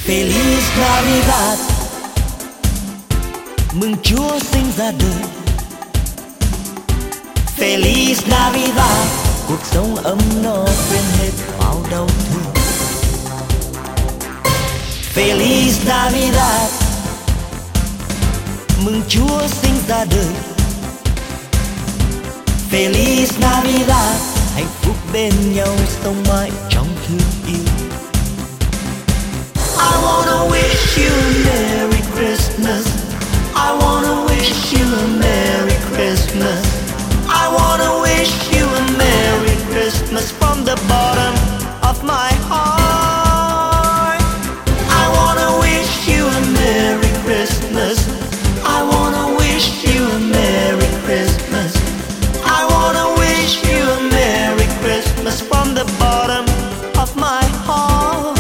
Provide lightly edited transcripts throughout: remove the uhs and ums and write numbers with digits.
Feliz Navidad, mừng Chúa sinh ra đời. Feliz Navidad, cuộc sống ấm no quên hết bao đau thương. Feliz Navidad, mừng Chúa sinh ra đời. Feliz Navidad, hạnh phúc bên nhau sống mãi trong thương yêu. I wanna wish you a Merry Christmas. I wanna wish you a Merry Christmas. I wanna wish you a Merry Christmas from the bottom of my heart. I wanna wish you a Merry Christmas. I wanna wish you a Merry Christmas. I wanna wish you a Merry Christmas from the bottom of my heart.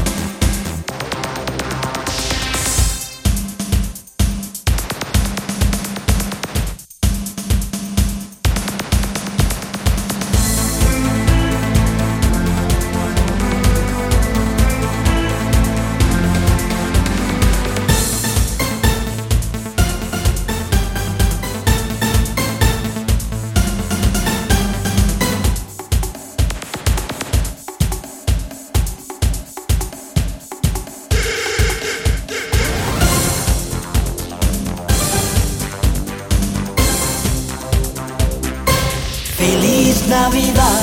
Feliz Navidad,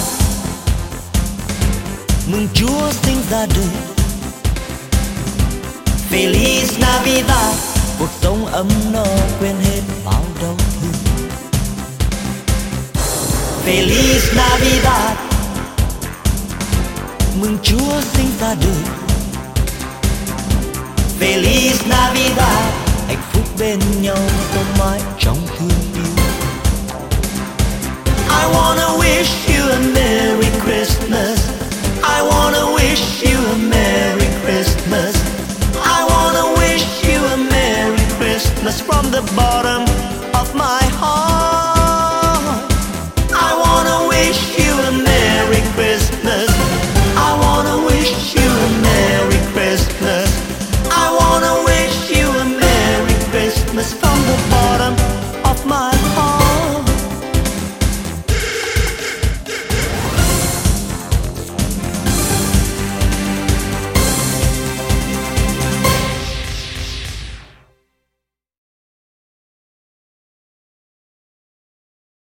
mừng Chúa sinh ra đời. Feliz Navidad, cuộc sống ấm no quên hết bao đau thương. Feliz Navidad, mừng Chúa sinh ra đời. Feliz Navidad, hạnh phúc bên nhau sống mãi trong thương yêu. I wanna wish you a Merry Christmas.